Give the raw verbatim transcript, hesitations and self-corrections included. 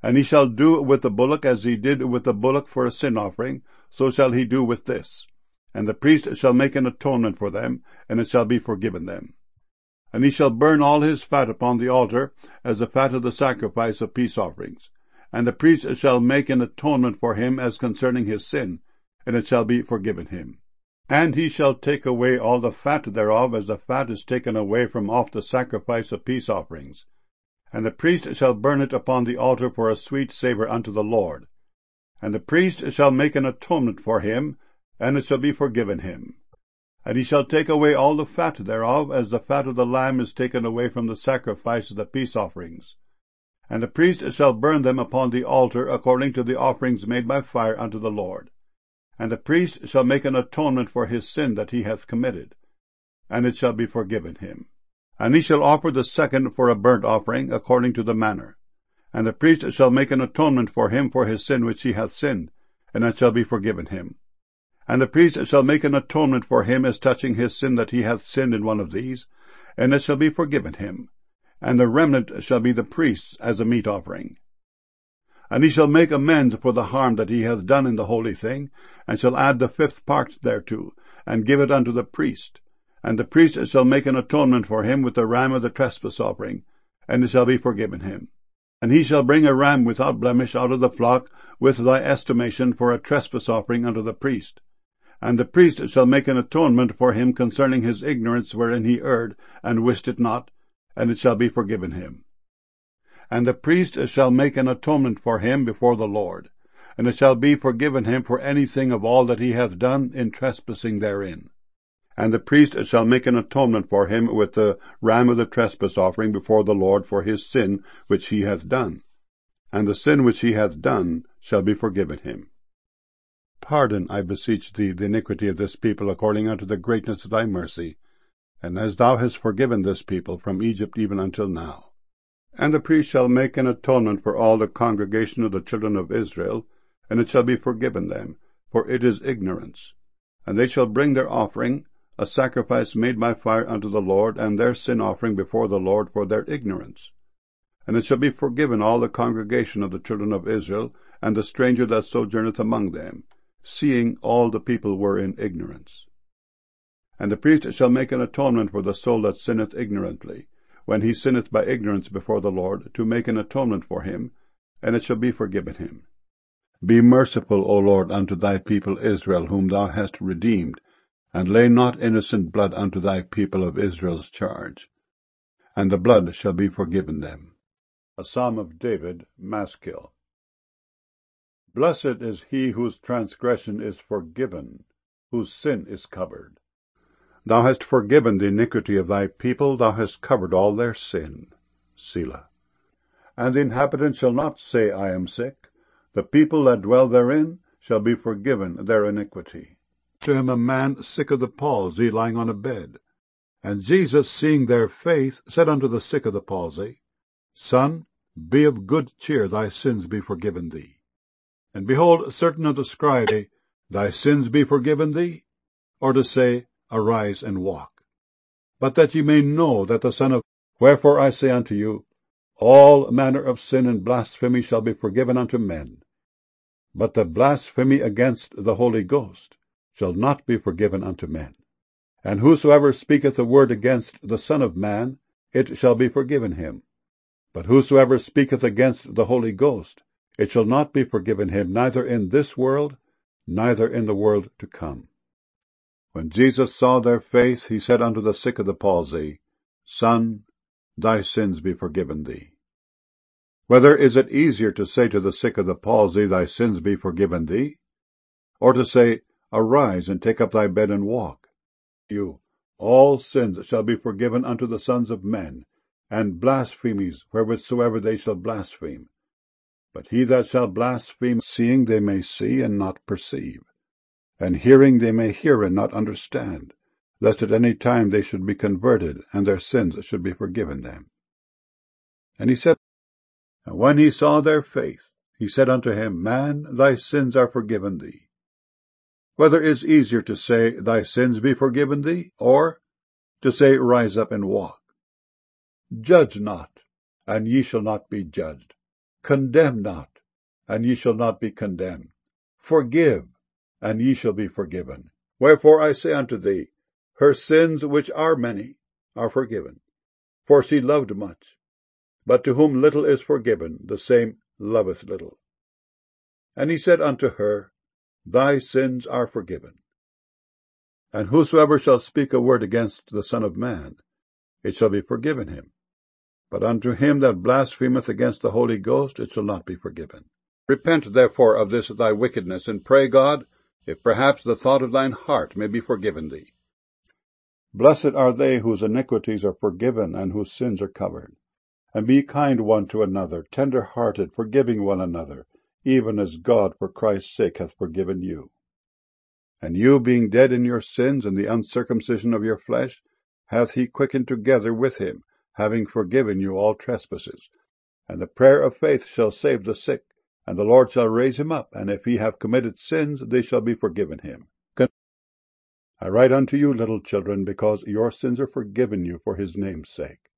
And he shall do with the bullock as he did with the bullock for a sin offering, so shall he do with this. And the priest shall make an atonement for them, and it shall be forgiven them. And he shall burn all his fat upon the altar, as the fat of the sacrifice of peace offerings. And the priest shall make an atonement for him as concerning his sin, and it shall be forgiven him. And he shall take away all the fat thereof, as the fat is taken away from off the sacrifice of peace offerings. And the priest shall burn it upon the altar for a sweet savour unto the Lord. And the priest shall make an atonement for him, and it shall be forgiven him. And he shall take away all the fat thereof, as the fat of the lamb is taken away from the sacrifice of the peace offerings. And the priest shall burn them upon the altar according to the offerings made by fire unto the Lord. And the priest shall make an atonement for his sin that he hath committed, and it shall be forgiven him. And he shall offer the second for a burnt offering according to the manner. And the priest shall make an atonement for him for his sin which he hath sinned, and it shall be forgiven him. And the priest shall make an atonement for him as touching his sin that he hath sinned in one of these, and it shall be forgiven him. And the remnant shall be the priest's as a meat offering. And he shall make amends for the harm that he hath done in the holy thing, and shall add the fifth part thereto, and give it unto the priest. And the priest shall make an atonement for him with the ram of the trespass offering, and it shall be forgiven him. And he shall bring a ram without blemish out of the flock with thy estimation for a trespass offering unto the priest. And the priest shall make an atonement for him concerning his ignorance wherein he erred, and wist it not, and it shall be forgiven him. And the priest shall make an atonement for him before the Lord, and it shall be forgiven him for anything of all that he hath done in trespassing therein. And the priest shall make an atonement for him with the ram of the trespass offering before the Lord for his sin which he hath done. And the sin which he hath done shall be forgiven him. Pardon, I beseech thee, the iniquity of this people according unto the greatness of thy mercy, and as thou hast forgiven this people from Egypt even until now. And the priest shall make an atonement for all the congregation of the children of Israel, and it shall be forgiven them, for it is ignorance. And they shall bring their offering, a sacrifice made by fire unto the Lord, and their sin offering before the Lord for their ignorance. And it shall be forgiven all the congregation of the children of Israel, and the stranger that sojourneth among them, seeing all the people were in ignorance. And the priest shall make an atonement for the soul that sinneth ignorantly, when he sinneth by ignorance before the Lord, to make an atonement for him, and it shall be forgiven him. Be merciful, O Lord, unto thy people Israel, whom thou hast redeemed, and lay not innocent blood unto thy people of Israel's charge. And the blood shall be forgiven them. A Psalm of David, Maskil. Blessed is he whose transgression is forgiven, whose sin is covered. Thou hast forgiven the iniquity of thy people, thou hast covered all their sin. Selah. And the inhabitants shall not say, I am sick. The people that dwell therein shall be forgiven their iniquity. To him a man sick of the palsy, lying on a bed. And Jesus, seeing their faith, said unto the sick of the palsy, Son, be of good cheer, thy sins be forgiven thee. And behold, certain of the scribes say, Thy sins be forgiven thee, or to say, Arise and walk. But that ye may know that the Son of... Wherefore I say unto you, all manner of sin and blasphemy shall be forgiven unto men, but the blasphemy against the Holy Ghost shall not be forgiven unto men. And whosoever speaketh a word against the Son of Man, it shall be forgiven him. But whosoever speaketh against the Holy Ghost, it shall not be forgiven him, neither in this world, neither in the world to come. When Jesus saw their faith, he said unto the sick of the palsy, Son, thy sins be forgiven thee. Whether is it easier to say to the sick of the palsy, Thy sins be forgiven thee, or to say, Arise and take up thy bed and walk? You, all sins shall be forgiven unto the sons of men, and blasphemies wherewithsoever they shall blaspheme. But he that shall blaspheme, seeing they may see and not perceive, and hearing they may hear and not understand, lest at any time they should be converted, and their sins should be forgiven them. And he said, And when he saw their faith, he said unto him, Man, thy sins are forgiven thee. Whether is easier to say, Thy sins be forgiven thee, or to say, Rise up and walk? Judge not, and ye shall not be judged. Condemn not, and ye shall not be condemned. Forgive, and ye shall be forgiven. Wherefore I say unto thee, her sins, which are many, are forgiven, for she loved much. But to whom little is forgiven, the same loveth little. And he said unto her, Thy sins are forgiven. And whosoever shall speak a word against the Son of Man, it shall be forgiven him. But unto him that blasphemeth against the Holy Ghost, it shall not be forgiven. Repent therefore of this thy wickedness, and pray God, if perhaps the thought of thine heart may be forgiven thee. Blessed are they whose iniquities are forgiven, and whose sins are covered. And be kind one to another, tender-hearted, forgiving one another, even as God for Christ's sake hath forgiven you. And you, being dead in your sins and the uncircumcision of your flesh, hath he quickened together with him, having forgiven you all trespasses. And the prayer of faith shall save the sick, and the Lord shall raise him up, and if he have committed sins, they shall be forgiven him. I write unto you, little children, because your sins are forgiven you for his name's sake.